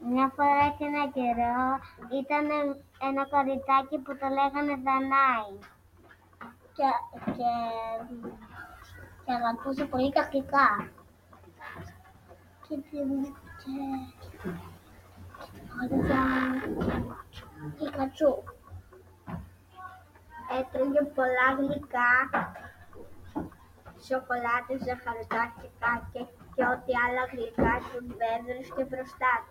Μια φορά και ένα καιρό ήταν ένα κοριτσάκι που το λέγανε Δανάη και, και, και αγαπούσε πολύ τα γλυκά. Και Πικατσού. Έτρωγε πολλά γλυκά, σοκολάτες, ζαχαρωτά και ό,τι άλλα γλυκά του έβρισκε μπροστά